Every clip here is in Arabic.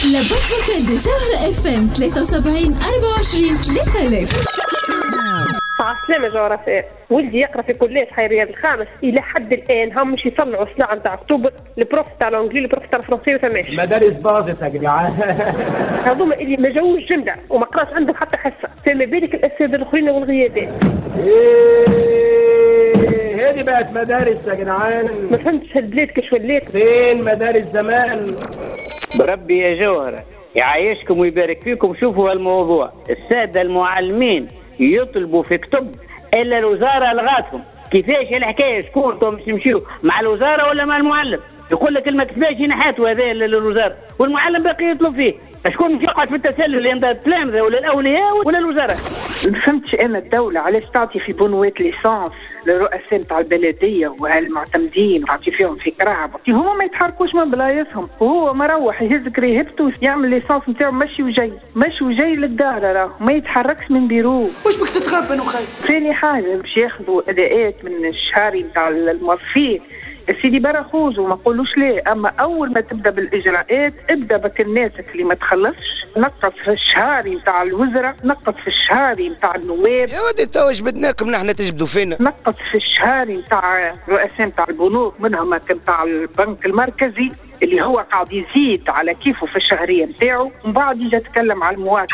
لابد فوكال دي جوهرة FM 73 24 3000. عسلامة جغرافية. ولدي يقرأ في كلية حيرية الخامس، إلى حد الآن هم مش يصنعوا سلعة نتاع أكتوبر، البروف تاع الإنجليزي البروف تاع الفرنسية وثماش. مدارس باظت يا جدعان. هذوما اللي ما جاوش جملة وما قراش عندهم حتى حصة، فما بالك الأساتذة الآخرين والغيابات. هذه بقت مدارس يا جدعان. ما فهمتش هالبلاد كيش ولات. فين مدارس زمان؟ بربي يا جوهرة يعيشكم ويبارك فيكم. شوفوا هالموضوع، السادة المعلمين يطلبوا في كتب إلا الوزارة لغاتهم. كيفاش الحكاية؟ شكون تمشيوا مع الوزارة ولا مع المعلم؟ يقول لك ما كتباش ينحاتوا هذا للوزارة والمعلم باقي يطلب فيه. شكون مش يقعد في التسلل اللي عند التلامذة ولا الأولياء ولا الوزارة؟ ما فهمتش أنا الدولة علاش تعطي في بنوات ليسانس للرؤساء نتاع البلدية وهالمعتمدين وتعطي فيهم في كرهبة، هما ما يتحركوش من بلايصهم، وهو مروح يهز كريهبته يعمل ليسانس نتاعو مشي وجاي للدار، راه ما يتحركش من بيرو. واش بك تتغبن وخايف؟ ثاني حاجة باش ياخذوا أداءات من الشهري نتاع الموظفين سيدي برا وما قولوش ليه، اما اول ما تبدا بالاجراءات ابدا بك الناس اللي ما تخلصش، نقص في الشهاري نتاع الوزراء، نقص في الشهاري نتاع النواب. يا ودي تو جبدناكم نحن تجبدوا فينا. نقص في الشهاري نتاع رؤساء نتاع البنوك، منهم نتاع البنك المركزي اللي هو قاعد يزيد على كيفه في الشهريه نتاعو، ومن بعد يجي يتكلم على المواطن.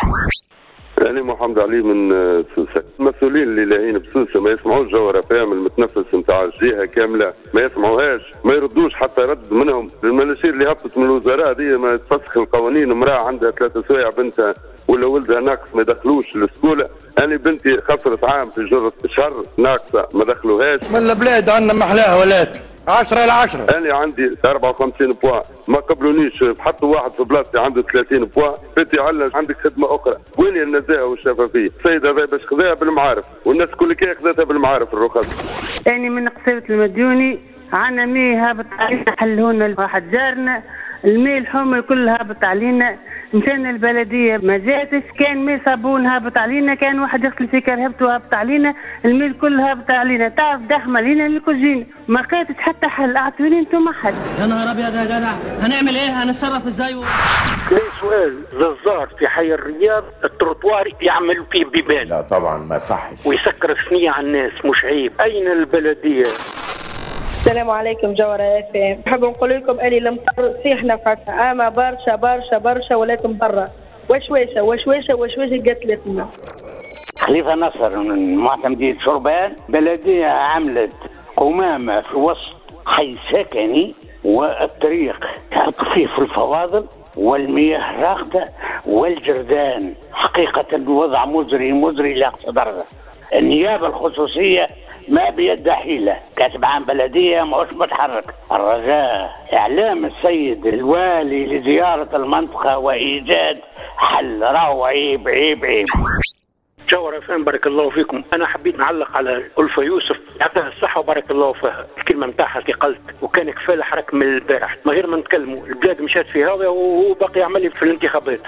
أنا محمد علي من سوسة. المسؤولين اللي لاهين بسوسة ما يسمعوش جوهرة فهم المتنفس نتاع الجهة كاملة، ما يسمعوهاش، ما يردوش حتى يرد منهم. المناشير اللي هبطت من الوزراء دي ما تفسخ القوانين. امرأة عندها 3 سوايع بنتها ولا ولدها ناقص ما دخلوش للسكولة. أنا بنتي خسرت عام في جرة شهر ناقصة ما دخلوهاش. من البلاد عندنا محلاها ولات 10 على 10. أنا عندي 54 بوا، ما قبلونيش، حطوا واحد في بلاصتي عنده 30 بوا. بنتي علّى عندك خدمة أخرى، وين النزاهة والشفافية؟ السيد هذا باش خذاها بالمعارف، والناس كل كي خذتها بالمعارف الرخص. يعني من قصيبة المديوني عنا ميه هابط علينا، حلونا واحد جارنا الماء الحمر كلها هابط علينا. مشان البلدية ما جاتش، كان ماء صابون هابط علينا، كان واحد يغسل في كرهبته هابط علينا، الماء الكل هابط علينا. تعرف دحمة علينا الكوجينة ما لقيتش حتى حل. اعطوني انتم حل. يا نهار ابيض يا جدع، هنعمل ايه؟ هنتصرف ازاي؟ ليه سؤال ززار في حي الرياض التروطوار يعمل فيه بيبان؟ لا طبعا ما صحش، ويسكر الثنية على الناس، مش عيب؟ اين البلدية؟ السلام عليكم جوهرة FM. نحب نقول لكم اني المطر صيحنا فتحة، اما برشا برشا برشا ولكن برا وشويشة قتلتنا. خليفة نصر من معتمدية شربان. بلدية عملت قمامة في وسط حي سكني، والطريق تحط فيه في الفواضل والمياه راقدة والجردان. حقيقة الوضع مزري لأقصى درجة. النيابة الخصوصية ما بيد حيلة، كاتب عام بلدية مش متحرك. الرجاء إعلام السيد الوالي لزيارة المنطقة وإيجاد حل. راهو عيب. جوهرة فهم بارك الله فيكم. أنا حبيت نعلق على ألفة يوسف، يعطيها الصحة وبارك الله فيها. الكلمة متاعها في قلت وكان كفاية حرك من البارح من غير ما نتكلموا. البلاد مشات في هذا وهو باقي يعمل في الانتخابات.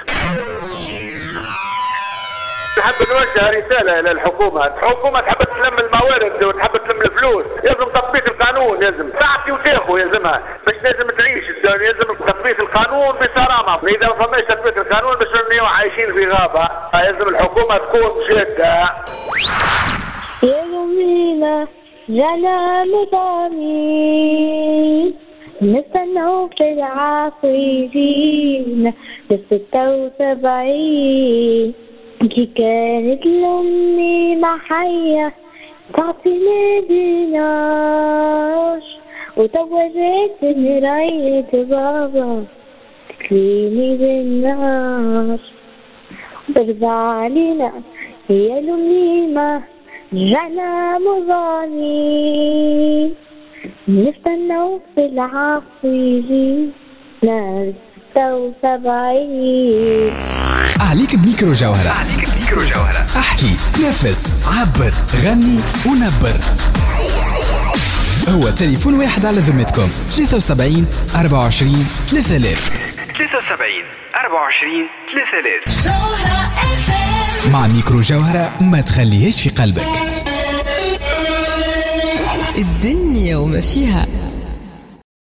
نحب نوجه رسالة إلى الحكومة تحب تلم الموارد وتحب تلم الفلوس، لازم تطبيق القانون، لازم تعطي وتاخذ يلزمها باش لازم تعيش. لازم تطبيق القانون بصرامة. إذا ما فماش تطبيق القانون باش نبنيو عايشين في غابة. لازم الحكومة تكون جادة. يا يومينا جانا مضامين نستنوا في العاصفين ل76 كي كانت لأمي محية تعطيني دينار، وتوجت مراية بابا تكليني بالنار. برضى علينا يا لميمة رجعنا مضاني نستنوا في العاصفين نار 76. عليك بميكرو جوهرة. احكي، نفس، عبر، غني ونبر. هو تليفون واحد على ذمتكم 73 24 3000. 73 24 3000. مع ميكرو جوهرة ما تخليهش في قلبك. الدنيا وما فيها